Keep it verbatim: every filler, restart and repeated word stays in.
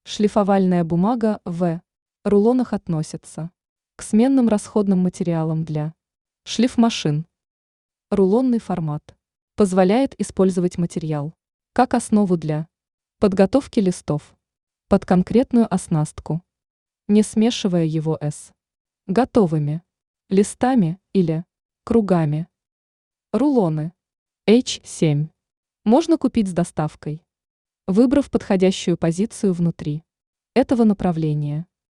Шлифовальная бумага в рулонах относится к сменным расходным материалам для шлифмашин. Рулонный формат позволяет использовать материал как основу для подготовки листов под конкретную оснастку, не смешивая его с готовыми листами или кругами. Рулоны эйч семь можно купить с доставкой, выбрав подходящую позицию внутри этого направления.